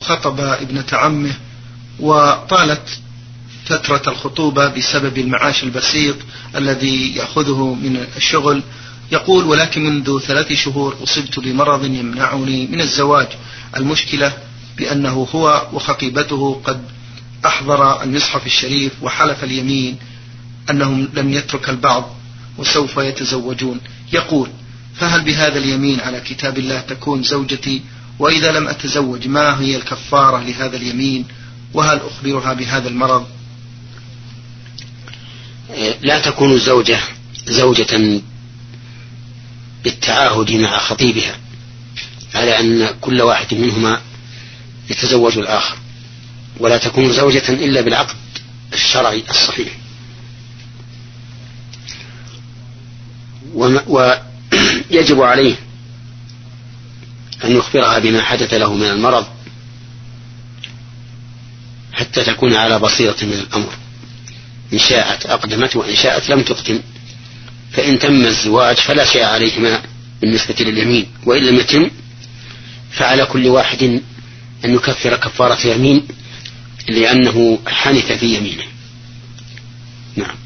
خطب ابنة عمه وطالت فترة الخطوبة بسبب المعاش البسيط الذي يأخذه من الشغل. يقول: ولكن منذ 3 شهور أصبت بمرض يمنعني من الزواج. المشكلة بأنه هو وخطيبته قد أحضر المصحف الشريف وحلف اليمين أنهم لم يترك البعض وسوف يتزوجون. يقول: فهل بهذا اليمين على كتاب الله تكون زوجتي؟ وإذا لم أتزوج ما هي الكفارة لهذا اليمين؟ وهل أخبرها بهذا المرض؟ لا تكون زوجة بالتعاهد مع خطيبها على أن كل واحد منهما يتزوج الآخر، ولا تكون زوجة إلا بالعقد الشرعي الصحيح. ويجب عليه أن يخبرها بما حدث له من المرض حتى تكون على بصيرة من الأمر، إن شاءت أقدمت وإن شاءت لم تقدم. فإن تم الزواج فلا شيء عليهما بالنسبة لليمين، وإن لم يتم فعلى كل واحد أن يكفر كفارة يمين لأنه حنث في يمينه. نعم.